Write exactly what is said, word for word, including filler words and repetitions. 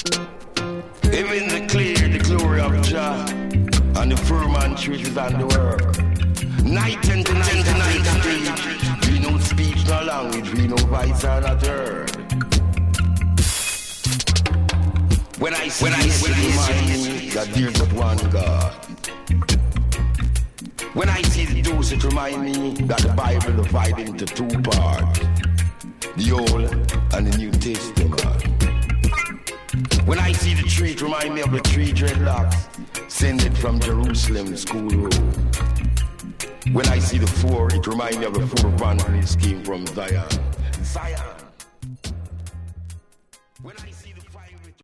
Even the clear, the glory of Jah, and the firm and trees and the work. Night and night and night and night. We no speech, no language, we no voice are not heard. When I see when I see it, that there's but one God. When I see the dose, it remind me that the Bible divided into two parts, the Old and the New Testament. When I see the tree, it remind me of the three dreadlocks sending from Jerusalem School Road. When I see the four, it remind me of the four boundaries came from Zion. Zion.